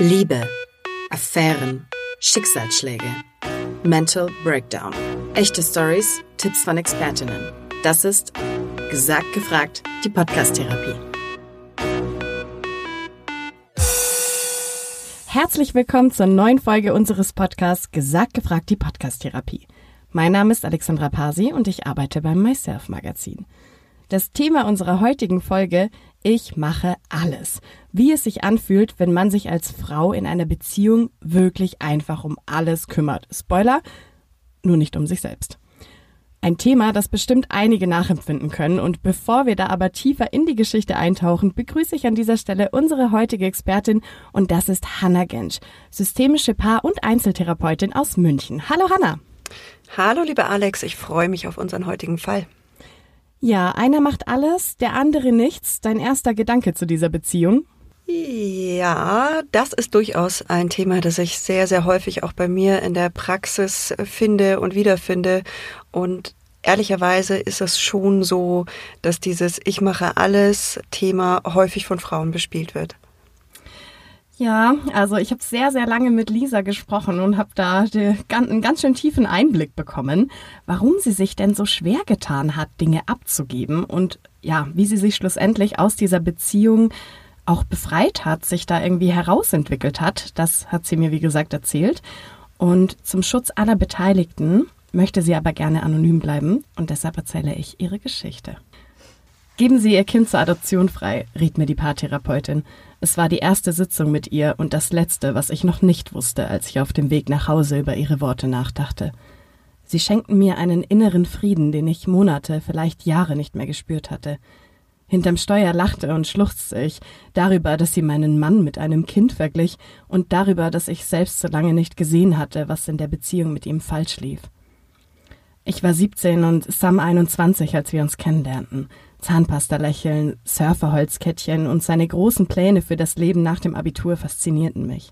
Liebe, Affären, Schicksalsschläge, Mental Breakdown. Echte Stories, Tipps von Expertinnen. Das ist Gesagt gefragt, die Podcast-Therapie. Herzlich willkommen zur neuen Folge unseres Podcasts Gesagt gefragt, die Podcast-Therapie. Mein Name ist Alexandra Pasi und ich arbeite beim MySelf-Magazin. Das Thema unserer heutigen Folge: Ich mache alles. Wie es sich anfühlt, wenn man sich als Frau in einer Beziehung wirklich einfach um alles kümmert. Spoiler, nur nicht um sich selbst. Ein Thema, das bestimmt einige nachempfinden können. Und bevor wir da aber tiefer in die Geschichte eintauchen, begrüße ich an dieser Stelle unsere heutige Expertin, und das ist Hanna Gensch, systemische Paar- und Einzeltherapeutin aus München. Hallo Hanna. Hallo liebe Alex, ich freue mich auf unseren heutigen Fall. Ja, einer macht alles, der andere nichts. Dein erster Gedanke zu dieser Beziehung? Ja, das ist durchaus ein Thema, das ich sehr, sehr häufig auch bei mir in der Praxis finde und wiederfinde. Und ehrlicherweise ist es schon so, dass dieses Ich mache alles Thema häufig von Frauen bespielt wird. Ja, also ich habe sehr, sehr lange mit Lisa gesprochen und habe da einen ganz schön tiefen Einblick bekommen, warum sie sich denn so schwer getan hat, Dinge abzugeben und ja, wie sie sich schlussendlich aus dieser Beziehung auch befreit hat, sich da irgendwie herausentwickelt hat. Das hat sie mir, wie gesagt, erzählt. Und zum Schutz aller Beteiligten möchte sie aber gerne anonym bleiben und deshalb erzähle ich ihre Geschichte. Geben Sie Ihr Kind zur Adoption frei, riet mir die Paartherapeutin. Es war die erste Sitzung mit ihr und das letzte, was ich noch nicht wusste, als ich auf dem Weg nach Hause über ihre Worte nachdachte. Sie schenkten mir einen inneren Frieden, den ich Monate, vielleicht Jahre nicht mehr gespürt hatte. Hinterm Steuer lachte und schluchzte ich, darüber, dass sie meinen Mann mit einem Kind verglich und darüber, dass ich selbst so lange nicht gesehen hatte, was in der Beziehung mit ihm falsch lief. Ich war 17 und Sam 21, als wir uns kennenlernten. Zahnpasta-Lächeln, Surferholzkettchen und seine großen Pläne für das Leben nach dem Abitur faszinierten mich.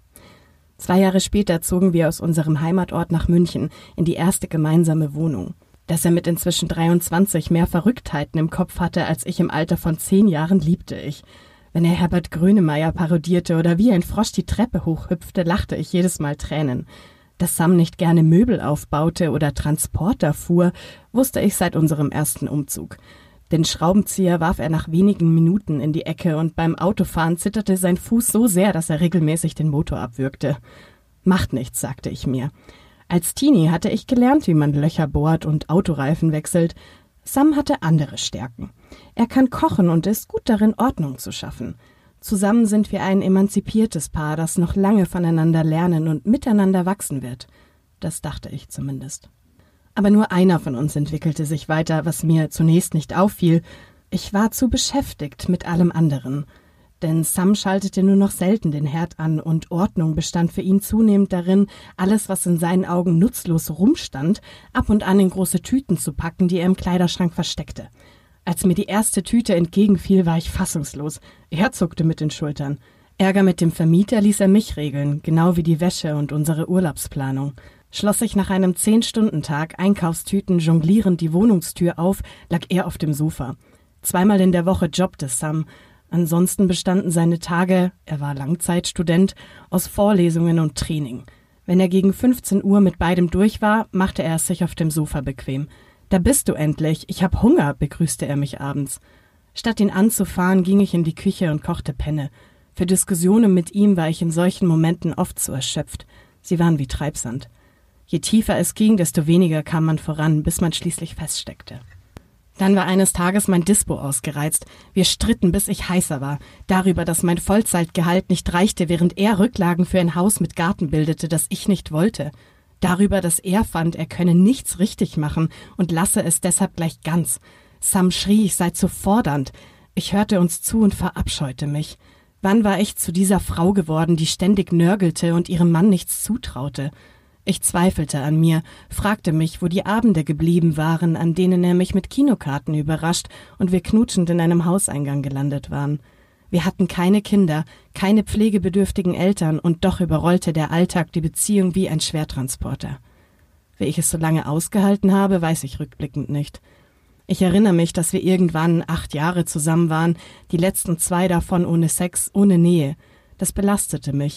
2 Jahre später zogen wir aus unserem Heimatort nach München in die erste gemeinsame Wohnung. Dass er mit inzwischen 23 mehr Verrücktheiten im Kopf hatte, als ich im Alter von 10 Jahren, liebte ich. Wenn er Herbert Grönemeyer parodierte oder wie ein Frosch die Treppe hochhüpfte, lachte ich jedes Mal Tränen. Dass Sam nicht gerne Möbel aufbaute oder Transporter fuhr, wusste ich seit unserem ersten Umzug. Den Schraubenzieher warf er nach wenigen Minuten in die Ecke und beim Autofahren zitterte sein Fuß so sehr, dass er regelmäßig den Motor abwürgte. Macht nichts, sagte ich mir. Als Teenie hatte ich gelernt, wie man Löcher bohrt und Autoreifen wechselt. Sam hatte andere Stärken. Er kann kochen und ist gut darin, Ordnung zu schaffen. Zusammen sind wir ein emanzipiertes Paar, das noch lange voneinander lernen und miteinander wachsen wird. Das dachte ich zumindest. Aber nur einer von uns entwickelte sich weiter, was mir zunächst nicht auffiel. Ich war zu beschäftigt mit allem anderen. Denn Sam schaltete nur noch selten den Herd an und Ordnung bestand für ihn zunehmend darin, alles, was in seinen Augen nutzlos rumstand, ab und an in große Tüten zu packen, die er im Kleiderschrank versteckte. Als mir die erste Tüte entgegenfiel, war ich fassungslos. Er zuckte mit den Schultern. Ärger mit dem Vermieter ließ er mich regeln, genau wie die Wäsche und unsere Urlaubsplanung. Schloss ich nach einem 10-Stunden-Tag Einkaufstüten jonglierend die Wohnungstür auf, lag er auf dem Sofa. 2-mal in der Woche jobbte Sam. Ansonsten bestanden seine Tage, er war Langzeitstudent, aus Vorlesungen und Training. Wenn er gegen 15 Uhr mit beidem durch war, machte er es sich auf dem Sofa bequem. »Da bist du endlich, ich hab Hunger«, begrüßte er mich abends. Statt ihn anzufahren, ging ich in die Küche und kochte Penne. Für Diskussionen mit ihm war ich in solchen Momenten oft so erschöpft. Sie waren wie Treibsand. Je tiefer es ging, desto weniger kam man voran, bis man schließlich feststeckte. Dann war eines Tages mein Dispo ausgereizt. Wir stritten, bis ich heißer war. Darüber, dass mein Vollzeitgehalt nicht reichte, während er Rücklagen für ein Haus mit Garten bildete, das ich nicht wollte. Darüber, dass er fand, er könne nichts richtig machen und lasse es deshalb gleich ganz. Sam schrie, ich sei zu fordernd. Ich hörte uns zu und verabscheute mich. Wann war ich zu dieser Frau geworden, die ständig nörgelte und ihrem Mann nichts zutraute? Ich zweifelte an mir, fragte mich, wo die Abende geblieben waren, an denen er mich mit Kinokarten überrascht und wir knutschend in einem Hauseingang gelandet waren. Wir hatten keine Kinder, keine pflegebedürftigen Eltern und doch überrollte der Alltag die Beziehung wie ein Schwertransporter. Wie ich es so lange ausgehalten habe, weiß ich rückblickend nicht. Ich erinnere mich, dass wir irgendwann 8 Jahre zusammen waren, die letzten 2 davon ohne Sex, ohne Nähe. Das belastete mich.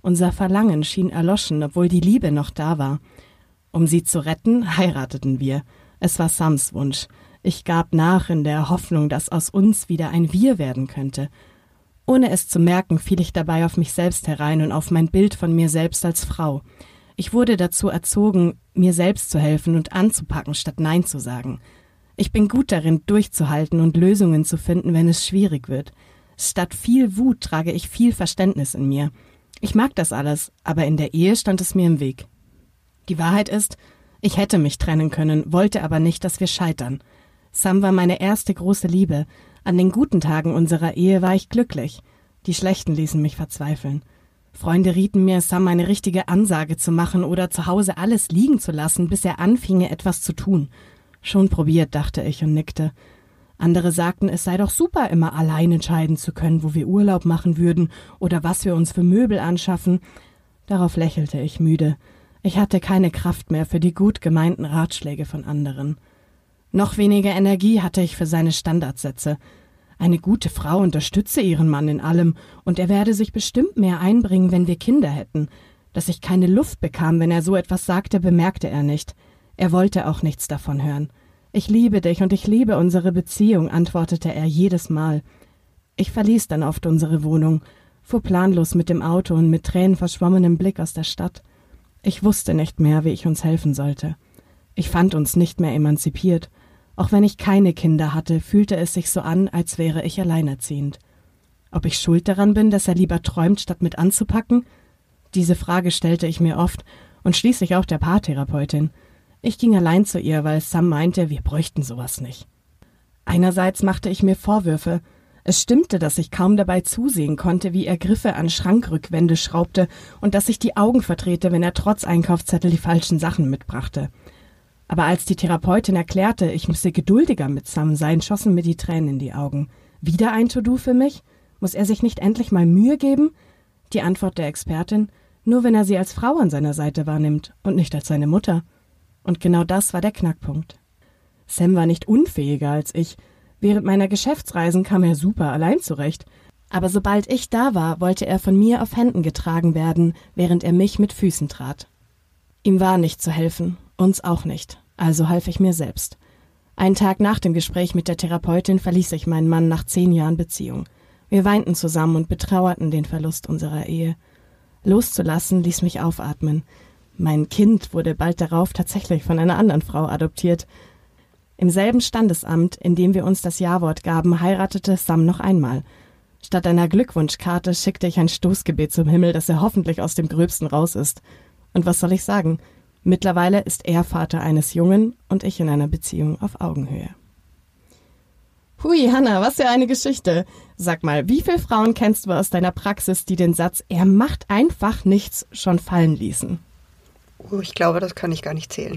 Unser Verlangen schien erloschen, obwohl die Liebe noch da war. Um sie zu retten, heirateten wir. Es war Sams Wunsch. Ich gab nach in der Hoffnung, dass aus uns wieder ein Wir werden könnte. Ohne es zu merken, fiel ich dabei auf mich selbst herein und auf mein Bild von mir selbst als Frau. Ich wurde dazu erzogen, mir selbst zu helfen und anzupacken, statt Nein zu sagen. Ich bin gut darin, durchzuhalten und Lösungen zu finden, wenn es schwierig wird. Statt viel Wut trage ich viel Verständnis in mir. Ich mag das alles, aber in der Ehe stand es mir im Weg. Die Wahrheit ist, ich hätte mich trennen können, wollte aber nicht, dass wir scheitern. Sam war meine erste große Liebe. An den guten Tagen unserer Ehe war ich glücklich. Die schlechten ließen mich verzweifeln. Freunde rieten mir, Sam eine richtige Ansage zu machen oder zu Hause alles liegen zu lassen, bis er anfinge, etwas zu tun. Schon probiert, dachte ich und nickte. Andere sagten, es sei doch super, immer allein entscheiden zu können, wo wir Urlaub machen würden oder was wir uns für Möbel anschaffen. Darauf lächelte ich müde. Ich hatte keine Kraft mehr für die gut gemeinten Ratschläge von anderen. Noch weniger Energie hatte ich für seine Standardsätze. Eine gute Frau unterstütze ihren Mann in allem, und er werde sich bestimmt mehr einbringen, wenn wir Kinder hätten. Dass ich keine Luft bekam, wenn er so etwas sagte, bemerkte er nicht. Er wollte auch nichts davon hören. »Ich liebe dich und ich liebe unsere Beziehung«, antwortete er jedes Mal. Ich verließ dann oft unsere Wohnung, fuhr planlos mit dem Auto und mit tränenverschwommenem Blick aus der Stadt. Ich wusste nicht mehr, wie ich uns helfen sollte. Ich fand uns nicht mehr emanzipiert. Auch wenn ich keine Kinder hatte, fühlte es sich so an, als wäre ich alleinerziehend. Ob ich schuld daran bin, dass er lieber träumt, statt mit anzupacken? Diese Frage stellte ich mir oft und schließlich auch der Paartherapeutin. Ich ging allein zu ihr, weil Sam meinte, wir bräuchten sowas nicht. Einerseits machte ich mir Vorwürfe. Es stimmte, dass ich kaum dabei zusehen konnte, wie er Griffe an Schrankrückwände schraubte und dass ich die Augen verdrehte, wenn er trotz Einkaufszettel die falschen Sachen mitbrachte. Aber als die Therapeutin erklärte, ich müsse geduldiger mit Sam sein, schossen mir die Tränen in die Augen. Wieder ein To-Do für mich? Muss er sich nicht endlich mal Mühe geben? Die Antwort der Expertin, nur wenn er sie als Frau an seiner Seite wahrnimmt und nicht als seine Mutter. Und genau das war der Knackpunkt. Sam war nicht unfähiger als ich. Während meiner Geschäftsreisen kam er super allein zurecht. Aber sobald ich da war, wollte er von mir auf Händen getragen werden, während er mich mit Füßen trat. Ihm war nicht zu helfen, uns auch nicht. Also half ich mir selbst. Einen Tag nach dem Gespräch mit der Therapeutin verließ ich meinen Mann nach 10 Jahren Beziehung. Wir weinten zusammen und betrauerten den Verlust unserer Ehe. Loszulassen ließ mich aufatmen. Mein Kind wurde bald darauf tatsächlich von einer anderen Frau adoptiert. Im selben Standesamt, in dem wir uns das Ja-Wort gaben, heiratete Sam noch einmal. Statt einer Glückwunschkarte schickte ich ein Stoßgebet zum Himmel, dass er hoffentlich aus dem Gröbsten raus ist. Und was soll ich sagen? Mittlerweile ist er Vater eines Jungen und ich in einer Beziehung auf Augenhöhe. Hui, Hanna, was für eine Geschichte. Sag mal, wie viele Frauen kennst du aus deiner Praxis, die den Satz, er macht einfach nichts, schon fallen ließen? Oh, ich glaube, das kann ich gar nicht zählen.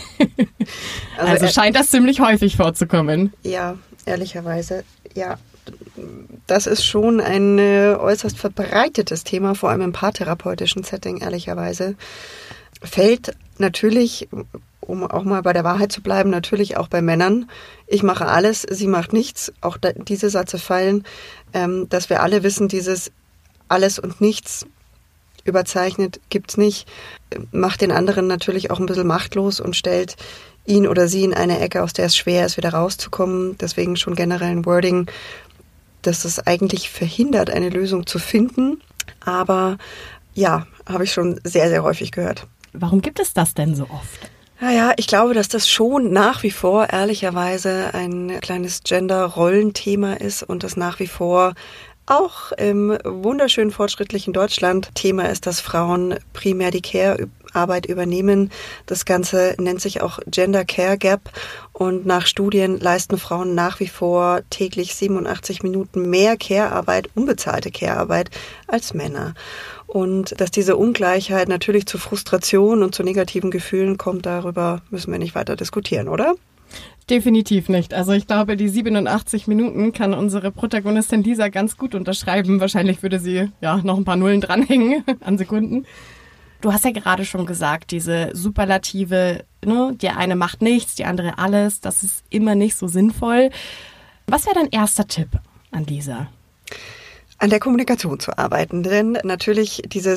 Also scheint das ziemlich häufig vorzukommen. Ja, ehrlicherweise, ja. Das ist schon ein äußerst verbreitetes Thema, vor allem im paartherapeutischen Setting, ehrlicherweise. Fällt natürlich, um auch mal bei der Wahrheit zu bleiben, natürlich auch bei Männern. Ich mache alles, sie macht nichts. Auch diese Sätze fallen, dass wir alle wissen, dieses alles und nichts überzeichnet gibt's nicht, macht den anderen natürlich auch ein bisschen machtlos und stellt ihn oder sie in eine Ecke, aus der es schwer ist, wieder rauszukommen. Deswegen schon generell ein Wording, dass es eigentlich verhindert, eine Lösung zu finden. Aber ja, habe ich schon sehr, sehr häufig gehört. Warum gibt es das denn so oft? Naja, ich glaube, dass das schon nach wie vor ehrlicherweise ein kleines Gender-Rollenthema ist und das nach wie vor auch im wunderschön fortschrittlichen Deutschland Thema ist, dass Frauen primär die Care-Arbeit übernehmen. Das Ganze nennt sich auch Gender Care Gap und nach Studien leisten Frauen nach wie vor täglich 87 Minuten mehr Care-Arbeit, unbezahlte Care-Arbeit als Männer. Und dass diese Ungleichheit natürlich zu Frustration und zu negativen Gefühlen kommt, darüber müssen wir nicht weiter diskutieren, oder? Definitiv nicht. Also ich glaube, die 87 Minuten kann unsere Protagonistin Lisa ganz gut unterschreiben. Wahrscheinlich würde sie ja noch ein paar Nullen dranhängen an Sekunden. Du hast ja gerade schon gesagt, diese Superlative, ne, die eine macht nichts, die andere alles, das ist immer nicht so sinnvoll. Was wäre dein erster Tipp an Lisa? An der Kommunikation zu arbeiten, denn natürlich dieses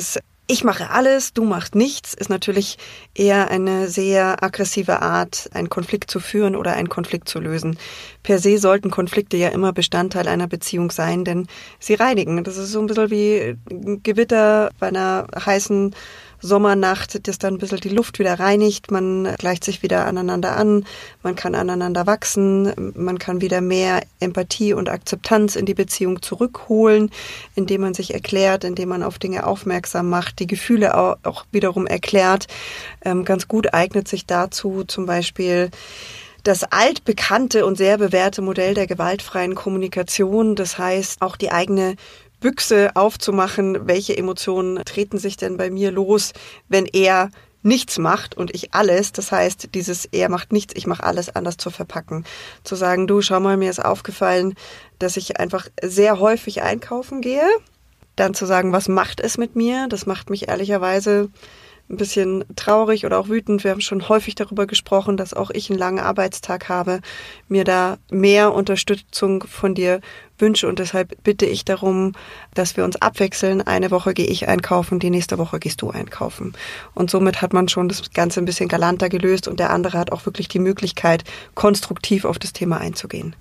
Ich mache alles, du machst nichts, ist natürlich eher eine sehr aggressive Art, einen Konflikt zu führen oder einen Konflikt zu lösen. Per se sollten Konflikte ja immer Bestandteil einer Beziehung sein, denn sie reinigen. Das ist so ein bisschen wie Gewitter bei einer heißen Sommernacht, das dann ein bisschen die Luft wieder reinigt, man gleicht sich wieder aneinander an, man kann aneinander wachsen, man kann wieder mehr Empathie und Akzeptanz in die Beziehung zurückholen, indem man sich erklärt, indem man auf Dinge aufmerksam macht, die Gefühle auch wiederum erklärt. Ganz gut eignet sich dazu zum Beispiel das altbekannte und sehr bewährte Modell der gewaltfreien Kommunikation, das heißt auch die eigene Büchse aufzumachen, welche Emotionen treten sich denn bei mir los, wenn er nichts macht und ich alles. Das heißt, dieses er macht nichts, ich mache alles anders zu verpacken. Zu sagen, du, schau mal, mir ist aufgefallen, dass ich einfach sehr häufig einkaufen gehe. Dann zu sagen, was macht es mit mir? Das macht mich ehrlicherweise ein bisschen traurig oder auch wütend. Wir haben schon häufig darüber gesprochen, dass auch ich einen langen Arbeitstag habe, mir da mehr Unterstützung von dir wünsche und deshalb bitte ich darum, dass wir uns abwechseln. Eine Woche gehe ich einkaufen, die nächste Woche gehst du einkaufen. Und somit hat man schon das Ganze ein bisschen galanter gelöst und der andere hat auch wirklich die Möglichkeit, konstruktiv auf das Thema einzugehen.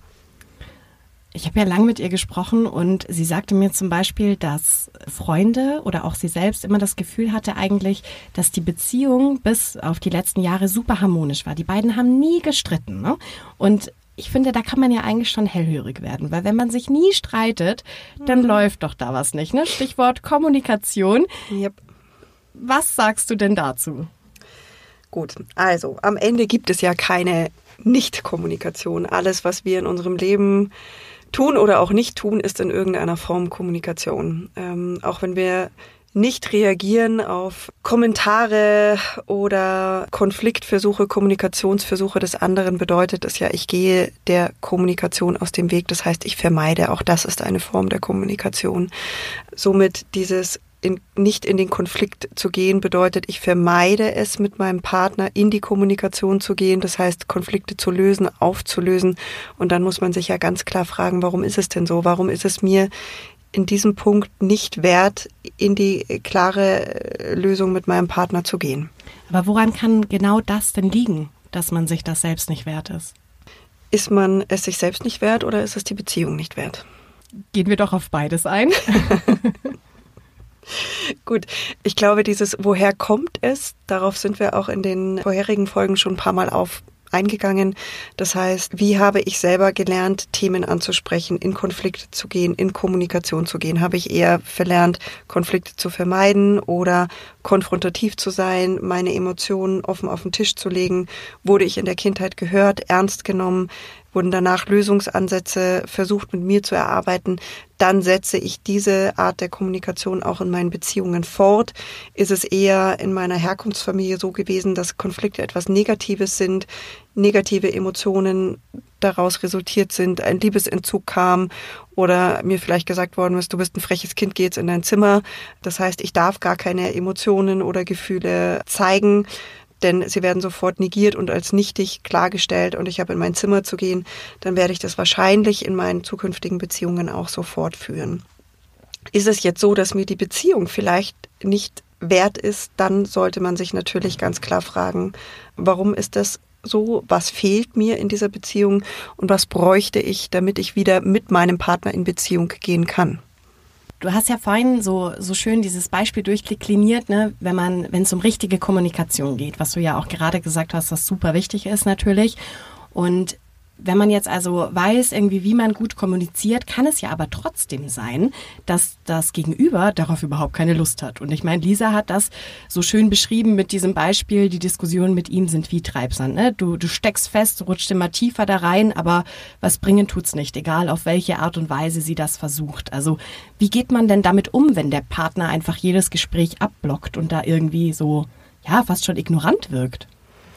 Ich habe ja lang mit ihr gesprochen und sie sagte mir zum Beispiel, dass Freunde oder auch sie selbst immer das Gefühl hatte eigentlich, dass die Beziehung bis auf die letzten Jahre super harmonisch war. Die beiden haben nie gestritten, ne? Und ich finde, da kann man ja eigentlich schon hellhörig werden, weil wenn man sich nie streitet, dann läuft doch da was nicht, ne? Stichwort Kommunikation. Yep. Was sagst du denn dazu? Gut, also am Ende gibt es ja keine Nicht-Kommunikation. Alles, was wir in unserem Leben tun oder auch nicht tun, ist in irgendeiner Form Kommunikation. Auch wenn wir nicht reagieren auf Kommentare oder Konfliktversuche, Kommunikationsversuche des anderen, bedeutet es ja, ich gehe der Kommunikation aus dem Weg. Das heißt, ich vermeide. Auch das ist eine Form der Kommunikation. Somit dieses nicht in den Konflikt zu gehen, bedeutet, ich vermeide es, mit meinem Partner in die Kommunikation zu gehen. Das heißt, Konflikte zu lösen, aufzulösen. Und dann muss man sich ja ganz klar fragen, warum ist es denn so? Warum ist es mir in diesem Punkt nicht wert, in die klare Lösung mit meinem Partner zu gehen? Aber woran kann genau das denn liegen, dass man sich das selbst nicht wert ist? Ist man es sich selbst nicht wert oder ist es die Beziehung nicht wert? Gehen wir doch auf beides ein. Gut, ich glaube, dieses woher kommt es, darauf sind wir auch in den vorherigen Folgen schon ein paar Mal eingegangen. Das heißt, wie habe ich selber gelernt, Themen anzusprechen, in Konflikte zu gehen, in Kommunikation zu gehen? Habe ich eher verlernt, Konflikte zu vermeiden oder konfrontativ zu sein, meine Emotionen offen auf den Tisch zu legen? Wurde ich in der Kindheit gehört, ernst genommen? Wurden danach Lösungsansätze versucht, mit mir zu erarbeiten, dann setze ich diese Art der Kommunikation auch in meinen Beziehungen fort. Ist es eher in meiner Herkunftsfamilie so gewesen, dass Konflikte etwas Negatives sind, negative Emotionen daraus resultiert sind, ein Liebesentzug kam oder mir vielleicht gesagt worden ist, du bist ein freches Kind, geh jetzt in dein Zimmer. Das heißt, ich darf gar keine Emotionen oder Gefühle zeigen, denn sie werden sofort negiert und als nichtig klargestellt und ich habe in mein Zimmer zu gehen, dann werde ich das wahrscheinlich in meinen zukünftigen Beziehungen auch so fortführen. Ist es jetzt so, dass mir die Beziehung vielleicht nicht wert ist, dann sollte man sich natürlich ganz klar fragen, warum ist das so? Was fehlt mir in dieser Beziehung und was bräuchte ich, damit ich wieder mit meinem Partner in Beziehung gehen kann? Du hast ja vorhin so schön dieses Beispiel durchdekliniert, ne, wenn es um richtige Kommunikation geht, was du ja auch gerade gesagt hast, was super wichtig ist natürlich. Und wenn man jetzt also weiß, irgendwie, wie man gut kommuniziert, kann es ja aber trotzdem sein, dass das Gegenüber darauf überhaupt keine Lust hat. Und ich meine, Lisa hat das so schön beschrieben mit diesem Beispiel, die Diskussionen mit ihm sind wie Treibsand. Ne? Du steckst fest, du rutscht immer tiefer da rein, aber was bringen tut's nicht, egal auf welche Art und Weise sie das versucht. Also wie geht man denn damit um, wenn der Partner einfach jedes Gespräch abblockt und da irgendwie so, ja, fast schon ignorant wirkt?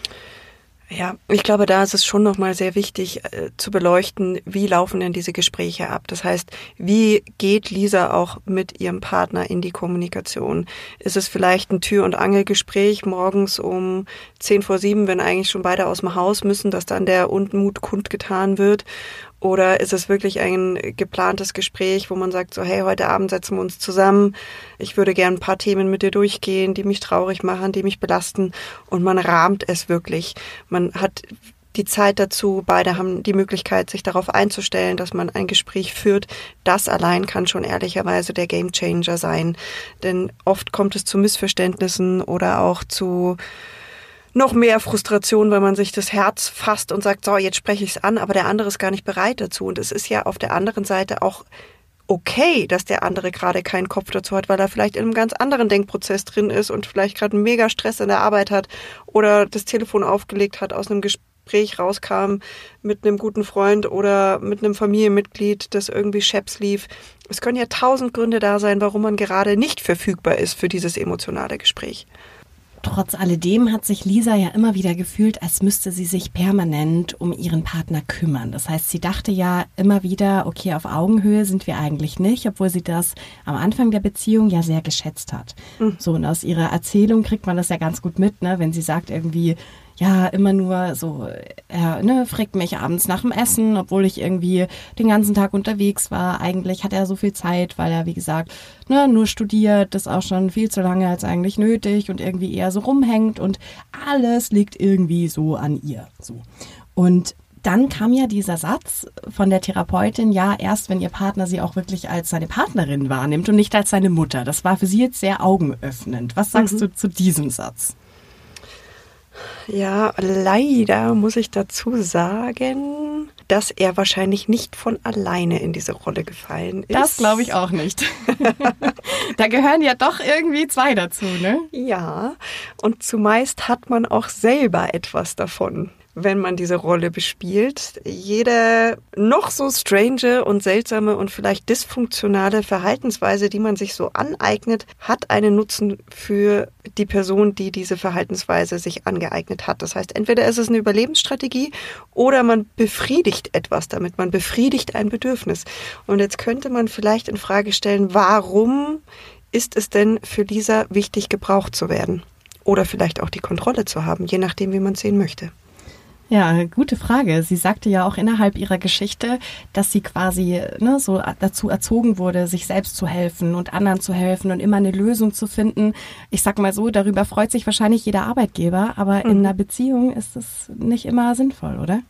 Ja, ich glaube, da ist es schon nochmal sehr wichtig zu beleuchten, wie laufen denn diese Gespräche ab? Das heißt, wie geht Lisa auch mit ihrem Partner in die Kommunikation? Ist es vielleicht ein Tür- und Angelgespräch morgens um 6:50, wenn eigentlich schon beide aus dem Haus müssen, dass dann der Unmut kundgetan wird? Oder ist es wirklich ein geplantes Gespräch, wo man sagt, so hey, heute Abend setzen wir uns zusammen, ich würde gerne ein paar Themen mit dir durchgehen, die mich traurig machen, die mich belasten, und man rahmt es wirklich. Man hat die Zeit dazu, beide haben die Möglichkeit, sich darauf einzustellen, dass man ein Gespräch führt. Das allein kann schon ehrlicherweise der Gamechanger sein, denn oft kommt es zu Missverständnissen oder auch zu noch mehr Frustration, weil man sich das Herz fasst und sagt, so, jetzt spreche ich es an, aber der andere ist gar nicht bereit dazu. Und es ist ja auf der anderen Seite auch okay, dass der andere gerade keinen Kopf dazu hat, weil er vielleicht in einem ganz anderen Denkprozess drin ist und vielleicht gerade einen mega Stress in der Arbeit hat oder das Telefon aufgelegt hat, aus einem Gespräch rauskam mit einem guten Freund oder mit einem Familienmitglied, das irgendwie scheps lief. Es können ja 1000 Gründe da sein, warum man gerade nicht verfügbar ist für dieses emotionale Gespräch. Trotz alledem hat sich Lisa ja immer wieder gefühlt, als müsste sie sich permanent um ihren Partner kümmern. Das heißt, sie dachte ja immer wieder, okay, auf Augenhöhe sind wir eigentlich nicht, obwohl sie das am Anfang der Beziehung ja sehr geschätzt hat. So, und aus ihrer Erzählung kriegt man das ja ganz gut mit, ne, wenn sie sagt irgendwie, ja, immer nur so, er fragt mich abends nach dem Essen, obwohl ich irgendwie den ganzen Tag unterwegs war. Eigentlich hat er so viel Zeit, weil er, wie gesagt, nur studiert, das auch schon viel zu lange als eigentlich nötig und irgendwie eher so rumhängt und alles liegt irgendwie so an ihr. So. Und dann kam ja dieser Satz von der Therapeutin, ja, erst wenn ihr Partner sie auch wirklich als seine Partnerin wahrnimmt und nicht als seine Mutter. Das war für sie jetzt sehr augenöffnend. Was sagst du zu diesem Satz? Ja, leider muss ich dazu sagen, dass er wahrscheinlich nicht von alleine in diese Rolle gefallen ist. Das glaube ich auch nicht. Da gehören ja doch irgendwie zwei dazu, ne? Ja, und zumeist hat man auch selber etwas davon, wenn man diese Rolle bespielt. Jede noch so strange und seltsame und vielleicht dysfunktionale Verhaltensweise, die man sich so aneignet, hat einen Nutzen für die Person, die diese Verhaltensweise sich angeeignet hat. Das heißt, entweder ist es eine Überlebensstrategie oder man befriedigt etwas damit, man befriedigt ein Bedürfnis. Und jetzt könnte man vielleicht in Frage stellen, warum ist es denn für Lisa wichtig, gebraucht zu werden? Oder vielleicht auch die Kontrolle zu haben, je nachdem, wie man es sehen möchte. Ja, gute Frage. Sie sagte ja auch innerhalb ihrer Geschichte, dass sie quasi so dazu erzogen wurde, sich selbst zu helfen und anderen zu helfen und immer eine Lösung zu finden. Ich sag mal so, darüber freut sich wahrscheinlich jeder Arbeitgeber, aber in einer Beziehung ist es nicht immer sinnvoll, oder?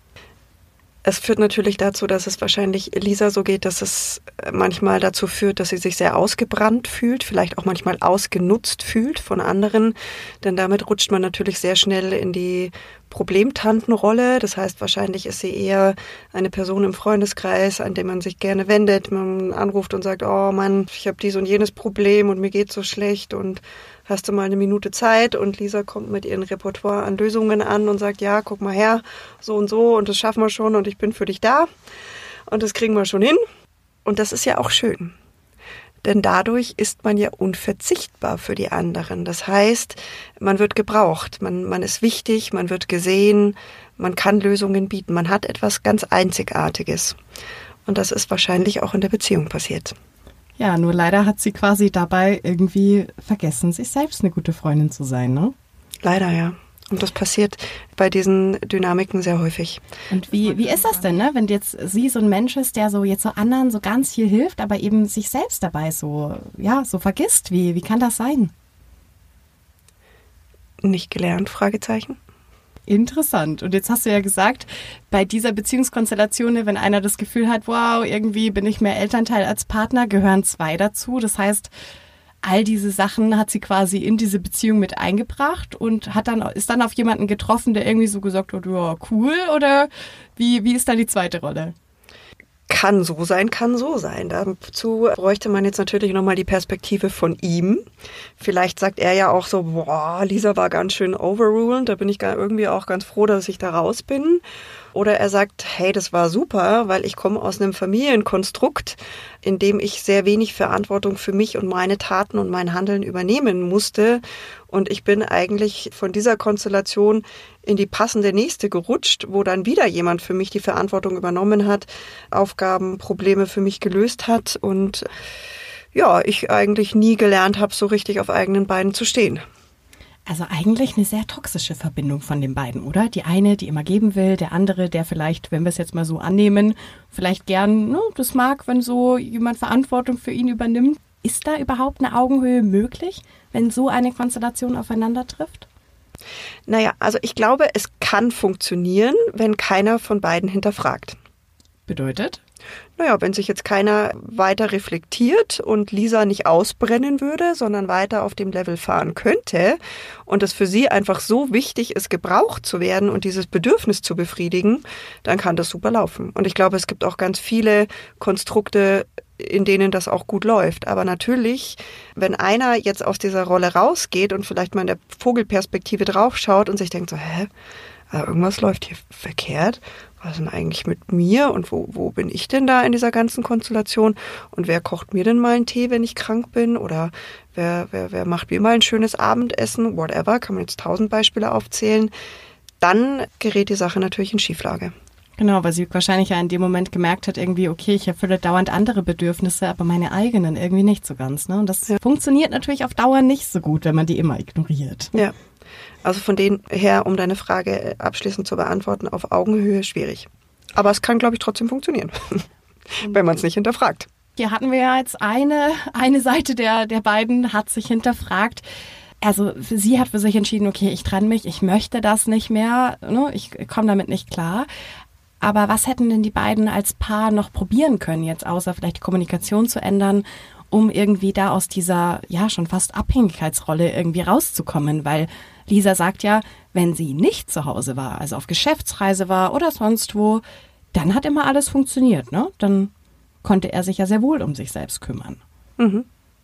Es führt natürlich dazu, dass es wahrscheinlich Lisa so geht, dass es manchmal dazu führt, dass sie sich sehr ausgebrannt fühlt, vielleicht auch manchmal ausgenutzt fühlt von anderen, denn damit rutscht man natürlich sehr schnell in die Problemtantenrolle. Das heißt, wahrscheinlich ist sie eher eine Person im Freundeskreis, an den man sich gerne wendet, man anruft und sagt, oh Mann, ich habe dies und jenes Problem und mir geht's so schlecht und hast du mal eine Minute Zeit? Und Lisa kommt mit ihrem Repertoire an Lösungen an und sagt, ja, guck mal her, so und das schaffen wir schon und ich bin für dich da und das kriegen wir schon hin. Und das ist ja auch schön. Denn dadurch ist man ja unverzichtbar für die anderen. Das heißt, man wird gebraucht, man ist wichtig, man wird gesehen, man kann Lösungen bieten, man hat etwas ganz Einzigartiges. Und das ist wahrscheinlich auch in der Beziehung passiert. Ja, nur leider hat sie quasi dabei irgendwie vergessen, sich selbst eine gute Freundin zu sein, ne? Leider, ja. Und das passiert bei diesen Dynamiken sehr häufig. Und wie ist das denn, ne? Wenn jetzt sie so ein Mensch ist, der so jetzt so anderen so ganz viel hilft, aber eben sich selbst dabei so vergisst? Wie kann das sein? Nicht gelernt, Fragezeichen. Interessant. Und jetzt hast du ja gesagt, bei dieser Beziehungskonstellation, wenn einer das Gefühl hat, wow, irgendwie bin ich mehr Elternteil als Partner, gehören zwei dazu. Das heißt, all diese Sachen hat sie quasi in diese Beziehung mit eingebracht und ist dann auf jemanden getroffen, der irgendwie so gesagt hat, ja, cool, oder wie ist da die zweite Rolle? Kann so sein, kann so sein. Dazu bräuchte man jetzt natürlich nochmal die Perspektive von ihm. Vielleicht sagt er ja auch so, boah, Lisa war ganz schön overruled, da bin ich irgendwie auch ganz froh, dass ich da raus bin. Oder er sagt, hey, das war super, weil ich komme aus einem Familienkonstrukt, in dem ich sehr wenig Verantwortung für mich und meine Taten und mein Handeln übernehmen musste. Und ich bin eigentlich von dieser Konstellation in die passende nächste gerutscht, wo dann wieder jemand für mich die Verantwortung übernommen hat, Aufgaben, Probleme für mich gelöst hat und ja, ich eigentlich nie gelernt habe, so richtig auf eigenen Beinen zu stehen. Also eigentlich eine sehr toxische Verbindung von den beiden, oder? Die eine, die immer geben will, der andere, der vielleicht, wenn wir es jetzt mal so annehmen, vielleicht gern das mag, wenn so jemand Verantwortung für ihn übernimmt. Ist da überhaupt eine Augenhöhe möglich, wenn so eine Konstellation aufeinander trifft? Naja, also ich glaube, es kann funktionieren, wenn keiner von beiden hinterfragt. Bedeutet? Naja, wenn sich jetzt keiner weiter reflektiert und Lisa nicht ausbrennen würde, sondern weiter auf dem Level fahren könnte und es für sie einfach so wichtig ist, gebraucht zu werden und dieses Bedürfnis zu befriedigen, dann kann das super laufen. Und ich glaube, es gibt auch ganz viele Konstrukte, in denen das auch gut läuft. Aber natürlich, wenn einer jetzt aus dieser Rolle rausgeht und vielleicht mal in der Vogelperspektive draufschaut und sich denkt so, irgendwas läuft hier verkehrt. Was ist denn eigentlich mit mir und wo bin ich denn da in dieser ganzen Konstellation? Und wer kocht mir denn mal einen Tee, wenn ich krank bin? Oder wer macht mir mal ein schönes Abendessen? Whatever, kann man jetzt 1000 Beispiele aufzählen. Dann gerät die Sache natürlich in Schieflage. Genau, weil sie wahrscheinlich ja in dem Moment gemerkt hat, irgendwie, okay, ich erfülle dauernd andere Bedürfnisse, aber meine eigenen irgendwie nicht so ganz. Ne? Und das funktioniert natürlich auf Dauer nicht so gut, wenn man die immer ignoriert. Ja. Also von denen her, um deine Frage abschließend zu beantworten, auf Augenhöhe schwierig. Aber es kann, glaube ich, trotzdem funktionieren, wenn man es nicht hinterfragt. Hier hatten wir ja jetzt eine Seite der beiden hat sich hinterfragt. Also sie hat für sich entschieden, okay, ich trenne mich, ich möchte das nicht mehr, ne? Ich komme damit nicht klar. Aber was hätten denn die beiden als Paar noch probieren können jetzt, außer vielleicht die Kommunikation zu ändern, um irgendwie da aus dieser, ja, schon fast Abhängigkeitsrolle irgendwie rauszukommen? Weil Lisa sagt ja, wenn sie nicht zu Hause war, also auf Geschäftsreise war oder sonst wo, dann hat immer alles funktioniert, ne? Dann konnte er sich ja sehr wohl um sich selbst kümmern. Mhm.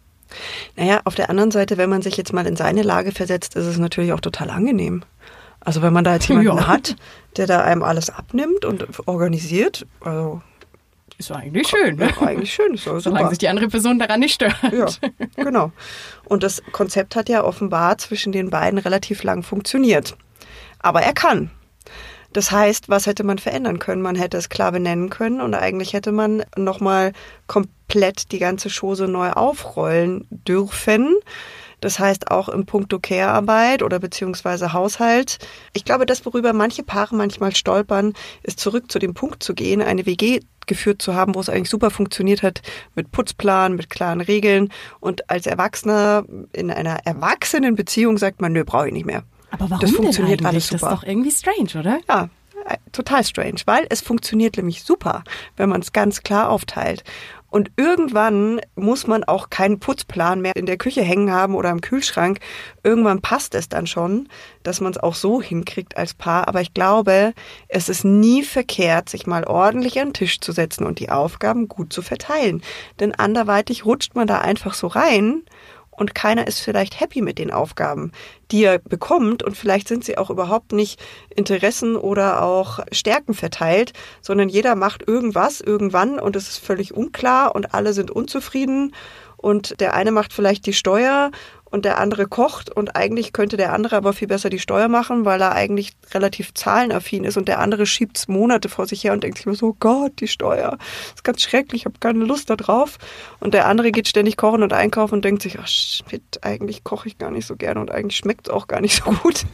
Naja, auf der anderen Seite, wenn man sich jetzt mal in seine Lage versetzt, ist es natürlich auch total angenehm. Also wenn man da jetzt jemanden hat, der da einem alles abnimmt und organisiert, also ist eigentlich schön, ne? Ja, eigentlich schön, ist solange sich die andere Person daran nicht stört. Ja, genau. Und das Konzept hat ja offenbar zwischen den beiden relativ lang funktioniert. Aber er kann. Das heißt, was hätte man verändern können? Man hätte es klar benennen können und eigentlich hätte man nochmal komplett die ganze Chose neu aufrollen dürfen. Das heißt auch im Punkto Care-Arbeit oder beziehungsweise Haushalt. Ich glaube, das, worüber manche Paare manchmal stolpern, ist zurück zu dem Punkt zu gehen, eine WG geführt zu haben, wo es eigentlich super funktioniert hat, mit Putzplan, mit klaren Regeln. Und als Erwachsener in einer Erwachsenenbeziehung sagt man, nö, brauche ich nicht mehr. Aber warum das funktioniert denn alles super. Das ist doch irgendwie strange, oder? Ja, total strange, weil es funktioniert nämlich super, wenn man es ganz klar aufteilt. Und irgendwann muss man auch keinen Putzplan mehr in der Küche hängen haben oder im Kühlschrank. Irgendwann passt es dann schon, dass man es auch so hinkriegt als Paar. Aber ich glaube, es ist nie verkehrt, sich mal ordentlich an den Tisch zu setzen und die Aufgaben gut zu verteilen. Denn anderweitig rutscht man da einfach so rein und keiner ist vielleicht happy mit den Aufgaben, die er bekommt. Und vielleicht sind sie auch überhaupt nicht Interessen oder auch Stärken verteilt, sondern jeder macht irgendwas irgendwann und es ist völlig unklar und alle sind unzufrieden. Und der eine macht vielleicht die Steuer und der andere kocht und eigentlich könnte der andere aber viel besser die Steuer machen, weil er eigentlich relativ zahlenaffin ist und der andere schiebt es Monate vor sich her und denkt sich immer so, oh Gott, die Steuer, das ist ganz schrecklich, ich habe keine Lust da drauf. Und der andere geht ständig kochen und einkaufen und denkt sich, ach shit, eigentlich koche ich gar nicht so gerne und eigentlich schmeckt es auch gar nicht so gut.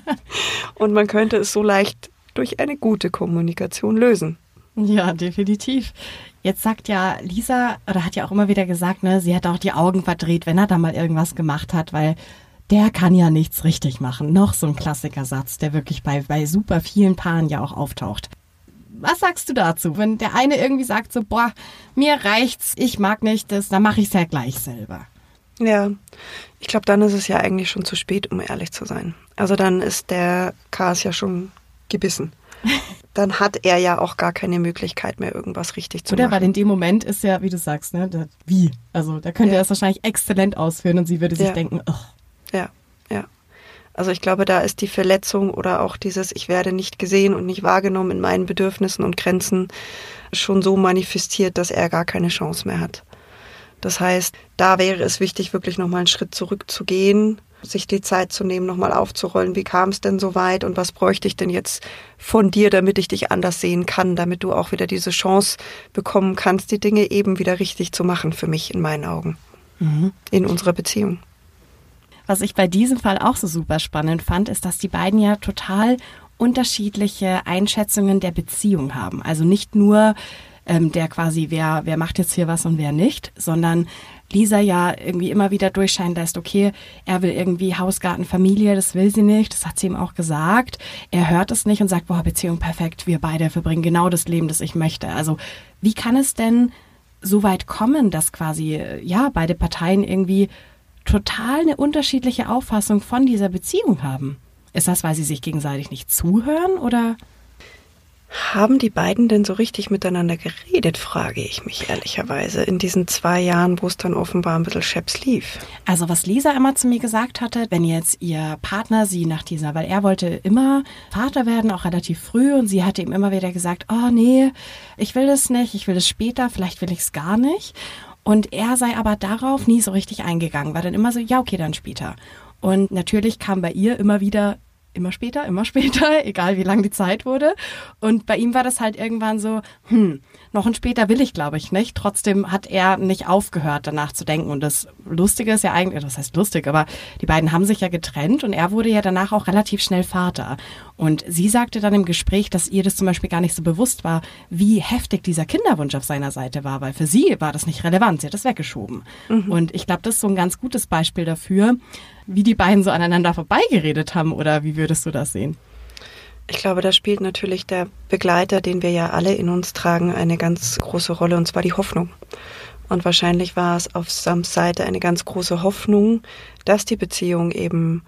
Und man könnte es so leicht durch eine gute Kommunikation lösen. Ja, definitiv. Jetzt sagt ja Lisa, oder hat ja auch immer wieder gesagt, ne, sie hat auch die Augen verdreht, wenn er da mal irgendwas gemacht hat, weil der kann ja nichts richtig machen. Noch so ein Klassikersatz, der wirklich bei super vielen Paaren ja auch auftaucht. Was sagst du dazu, wenn der eine irgendwie sagt so, boah, mir reicht's, ich mag nicht das, dann mache ich es ja gleich selber. Ja, ich glaube, dann ist es ja eigentlich schon zu spät, um ehrlich zu sein. Also dann ist der Kas ja schon gebissen. Dann hat er ja auch gar keine Möglichkeit mehr, irgendwas richtig zu machen. Weil in dem Moment ist ja, wie du sagst, ne, wie? Also da könnte er das wahrscheinlich exzellent ausführen und sie würde sich denken, oh. Ja. Also ich glaube, da ist die Verletzung oder auch dieses, ich werde nicht gesehen und nicht wahrgenommen in meinen Bedürfnissen und Grenzen schon so manifestiert, dass er gar keine Chance mehr hat. Das heißt, da wäre es wichtig, wirklich nochmal einen Schritt zurückzugehen, sich die Zeit zu nehmen, nochmal aufzurollen, wie kam es denn so weit und was bräuchte ich denn jetzt von dir, damit ich dich anders sehen kann, damit du auch wieder diese Chance bekommen kannst, die Dinge eben wieder richtig zu machen für mich in meinen Augen, in unserer Beziehung. Was ich bei diesem Fall auch so super spannend fand, ist, dass die beiden ja total unterschiedliche Einschätzungen der Beziehung haben. Also nicht nur der quasi, wer macht jetzt hier was und wer nicht, sondern Lisa ja irgendwie immer wieder durchscheinen lässt, okay, er will irgendwie Hausgarten, Familie, das will sie nicht, das hat sie ihm auch gesagt. Er hört es nicht und sagt, boah, Beziehung perfekt, wir beide verbringen genau das Leben, das ich möchte. Also wie kann es denn so weit kommen, dass quasi, ja, beide Parteien irgendwie total eine unterschiedliche Auffassung von dieser Beziehung haben? Ist das, weil sie sich gegenseitig nicht zuhören oder? Haben die beiden denn so richtig miteinander geredet, frage ich mich ehrlicherweise, in diesen 2 Jahren, wo es dann offenbar ein bisschen scheps lief? Also was Lisa immer zu mir gesagt hatte, wenn jetzt ihr Partner sie nach dieser, weil er wollte immer Vater werden, auch relativ früh, und sie hatte ihm immer wieder gesagt, oh nee, ich will das nicht, ich will das später, vielleicht will ich es gar nicht. Und er sei aber darauf nie so richtig eingegangen, war dann immer so, ja okay, dann später. Und natürlich kam bei ihr immer wieder immer später, egal wie lang die Zeit wurde. Und bei ihm war das halt irgendwann so, noch ein später will ich, glaube ich, nicht. Trotzdem hat er nicht aufgehört, danach zu denken. Und das Lustige ist ja eigentlich, das heißt lustig, aber die beiden haben sich ja getrennt und er wurde ja danach auch relativ schnell Vater. Und sie sagte dann im Gespräch, dass ihr das zum Beispiel gar nicht so bewusst war, wie heftig dieser Kinderwunsch auf seiner Seite war, weil für sie war das nicht relevant, sie hat das weggeschoben. Und ich glaube, das ist so ein ganz gutes Beispiel dafür, wie die beiden so aneinander vorbeigeredet haben, oder wie würdest du das sehen? Ich glaube, da spielt natürlich der Begleiter, den wir ja alle in uns tragen, eine ganz große Rolle, und zwar die Hoffnung. Und wahrscheinlich war es auf Sams Seite eine ganz große Hoffnung, dass die Beziehung eben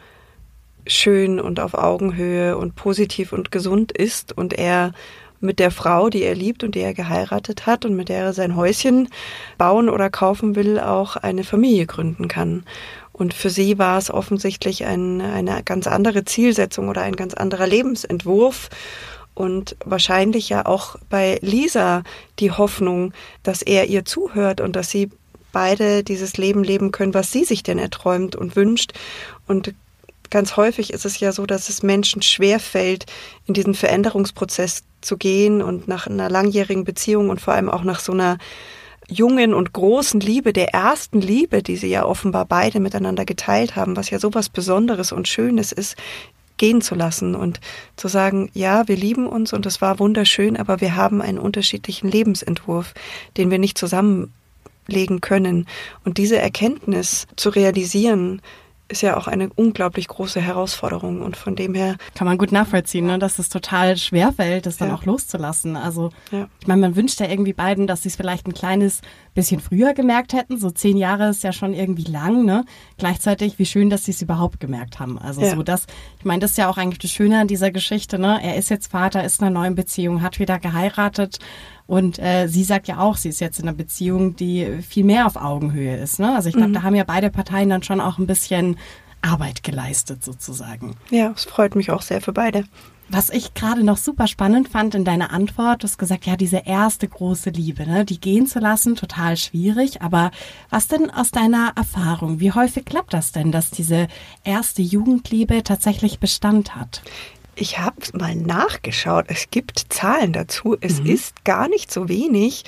schön und auf Augenhöhe und positiv und gesund ist und er mit der Frau, die er liebt und die er geheiratet hat und mit der er sein Häuschen bauen oder kaufen will, auch eine Familie gründen kann. Und für sie war es offensichtlich eine ganz andere Zielsetzung oder ein ganz anderer Lebensentwurf. Und wahrscheinlich ja auch bei Lisa die Hoffnung, dass er ihr zuhört und dass sie beide dieses Leben leben können, was sie sich denn erträumt und wünscht. Und ganz häufig ist es ja so, dass es Menschen schwerfällt, in diesen Veränderungsprozess zu gehen und nach einer langjährigen Beziehung und vor allem auch nach so einer jungen und großen Liebe, der ersten Liebe, die sie ja offenbar beide miteinander geteilt haben, was ja sowas Besonderes und Schönes ist, gehen zu lassen und zu sagen, ja, wir lieben uns und es war wunderschön, aber wir haben einen unterschiedlichen Lebensentwurf, den wir nicht zusammenlegen können. Und diese Erkenntnis zu realisieren, ist ja auch eine unglaublich große Herausforderung, und von dem her kann man gut nachvollziehen, ne? Dass es total schwerfällt, das dann auch loszulassen. Also ich meine, man wünscht ja irgendwie beiden, dass sie es vielleicht ein kleines bisschen früher gemerkt hätten. So 10 Jahre ist ja schon irgendwie lang, ne? Gleichzeitig, wie schön, dass sie es überhaupt gemerkt haben. Also so das, ich meine, das ist ja auch eigentlich das Schöne an dieser Geschichte, ne? Er ist jetzt Vater, ist in einer neuen Beziehung, hat wieder geheiratet. Und sie sagt ja auch, sie ist jetzt in einer Beziehung, die viel mehr auf Augenhöhe ist, ne? Also ich glaube, da haben ja beide Parteien dann schon auch ein bisschen Arbeit geleistet sozusagen. Ja, es freut mich auch sehr für beide. Was ich gerade noch super spannend fand in deiner Antwort, du hast gesagt, ja, diese erste große Liebe, ne, die gehen zu lassen, total schwierig. Aber was denn aus deiner Erfahrung, wie häufig klappt das denn, dass diese erste Jugendliebe tatsächlich Bestand hat? Ich habe mal nachgeschaut, es gibt Zahlen dazu, es ist gar nicht so wenig,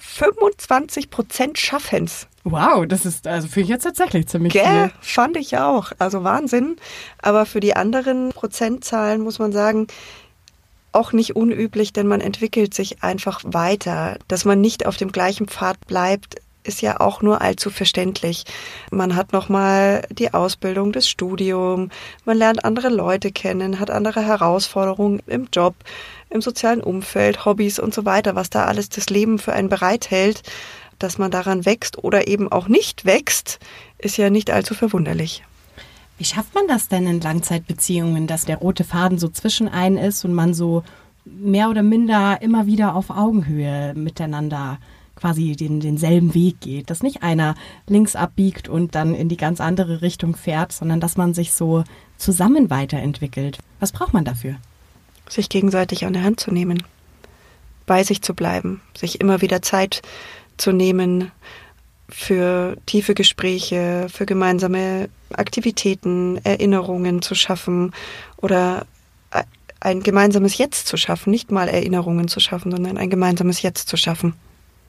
25% schaffen's. Wow, das ist, also finde ich jetzt tatsächlich ziemlich viel. Fand ich auch, also Wahnsinn. Aber für die anderen Prozentzahlen muss man sagen, auch nicht unüblich, denn man entwickelt sich einfach weiter. Dass man nicht auf dem gleichen Pfad bleibt, ist ja auch nur allzu verständlich. Man hat nochmal die Ausbildung, das Studium, man lernt andere Leute kennen, hat andere Herausforderungen im Job, im sozialen Umfeld, Hobbys und so weiter, was da alles das Leben für einen bereithält. Dass man daran wächst oder eben auch nicht wächst, ist ja nicht allzu verwunderlich. Wie schafft man das denn in Langzeitbeziehungen, dass der rote Faden so zwischen einen ist und man so mehr oder minder immer wieder auf Augenhöhe miteinander quasi denselben Weg geht, dass nicht einer links abbiegt und dann in die ganz andere Richtung fährt, sondern dass man sich so zusammen weiterentwickelt. Was braucht man dafür? Sich gegenseitig an der Hand zu nehmen, bei sich zu bleiben, sich immer wieder Zeit zu nehmen für tiefe Gespräche, für gemeinsame Aktivitäten, Erinnerungen zu schaffen oder ein gemeinsames Jetzt zu schaffen, nicht mal Erinnerungen zu schaffen, sondern ein gemeinsames Jetzt zu schaffen.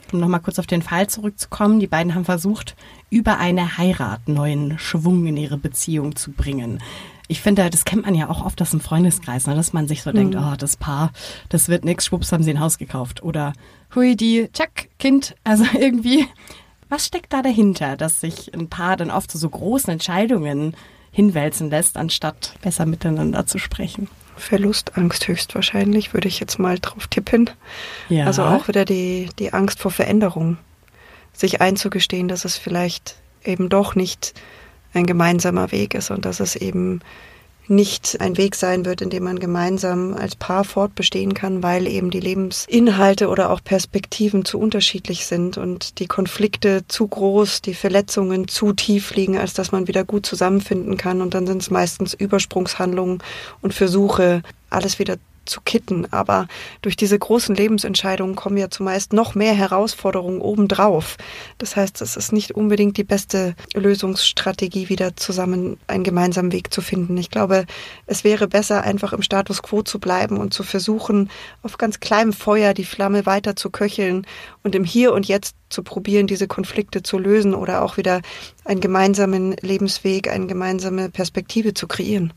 Um nochmal kurz auf den Fall zurückzukommen, die beiden haben versucht, über eine Heirat neuen Schwung in ihre Beziehung zu bringen. Ich finde, das kennt man ja auch oft aus dem Freundeskreis, ne, dass man sich so denkt, das Paar, das wird nix, schwupps, haben sie ein Haus gekauft. Oder hui, die, tschack, Kind. Also irgendwie, was steckt da dahinter, dass sich ein Paar dann oft zu so großen Entscheidungen hinwälzen lässt, anstatt besser miteinander zu sprechen? Verlustangst höchstwahrscheinlich, würde ich jetzt mal drauf tippen. Ja. Also auch wieder die Angst vor Veränderung. Sich einzugestehen, dass es vielleicht eben doch nicht ein gemeinsamer Weg ist und dass es eben nicht ein Weg sein wird, in dem man gemeinsam als Paar fortbestehen kann, weil eben die Lebensinhalte oder auch Perspektiven zu unterschiedlich sind und die Konflikte zu groß, die Verletzungen zu tief liegen, als dass man wieder gut zusammenfinden kann. Und dann sind es meistens Übersprungshandlungen und Versuche, alles wieder zu kitten. Aber durch diese großen Lebensentscheidungen kommen ja zumeist noch mehr Herausforderungen obendrauf. Das heißt, es ist nicht unbedingt die beste Lösungsstrategie, wieder zusammen einen gemeinsamen Weg zu finden. Ich glaube, es wäre besser, einfach im Status quo zu bleiben und zu versuchen, auf ganz kleinem Feuer die Flamme weiter zu köcheln und im Hier und Jetzt zu probieren, diese Konflikte zu lösen oder auch wieder einen gemeinsamen Lebensweg, eine gemeinsame Perspektive zu kreieren.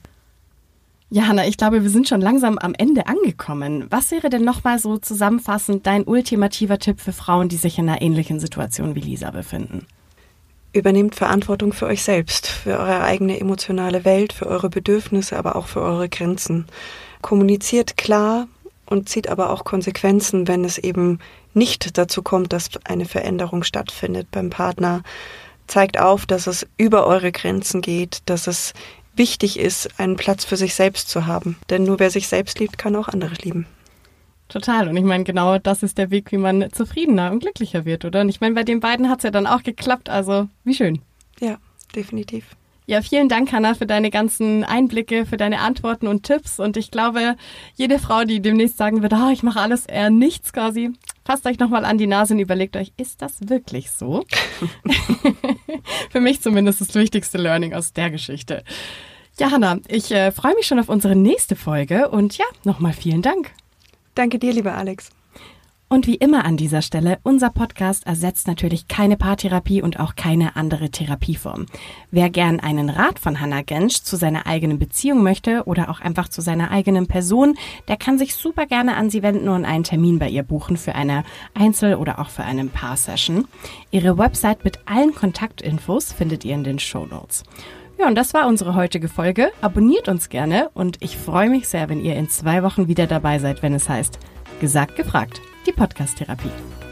Ja, Hannah, ich glaube, wir sind schon langsam am Ende angekommen. Was wäre denn nochmal so zusammenfassend dein ultimativer Tipp für Frauen, die sich in einer ähnlichen Situation wie Lisa befinden? Übernehmt Verantwortung für euch selbst, für eure eigene emotionale Welt, für eure Bedürfnisse, aber auch für eure Grenzen. Kommuniziert klar und zieht aber auch Konsequenzen, wenn es eben nicht dazu kommt, dass eine Veränderung stattfindet beim Partner. Zeigt auf, dass es über eure Grenzen geht, dass es wichtig ist, einen Platz für sich selbst zu haben. Denn nur wer sich selbst liebt, kann auch andere lieben. Total. Und ich meine, genau das ist der Weg, wie man zufriedener und glücklicher wird, oder? Und ich meine, bei den beiden hat es ja dann auch geklappt. Also, wie schön. Ja, definitiv. Ja, vielen Dank, Hannah, für deine ganzen Einblicke, für deine Antworten und Tipps. Und ich glaube, jede Frau, die demnächst sagen wird, ich mache alles eher nichts quasi, fasst euch nochmal an die Nase und überlegt euch, ist das wirklich so? Für mich zumindest das wichtigste Learning aus der Geschichte. Ja, Hannah, ich freue mich schon auf unsere nächste Folge und ja, nochmal vielen Dank. Danke dir, lieber Alex. Und wie immer an dieser Stelle, unser Podcast ersetzt natürlich keine Paartherapie und auch keine andere Therapieform. Wer gern einen Rat von Hannah Gensch zu seiner eigenen Beziehung möchte oder auch einfach zu seiner eigenen Person, der kann sich super gerne an sie wenden und einen Termin bei ihr buchen für eine Einzel- oder auch für eine Paar-Session. Ihre Website mit allen Kontaktinfos findet ihr in den Shownotes. Ja, und das war unsere heutige Folge. Abonniert uns gerne und ich freue mich sehr, wenn ihr in 2 Wochen wieder dabei seid, wenn es heißt Gesagt, gefragt, die Podcast-Therapie.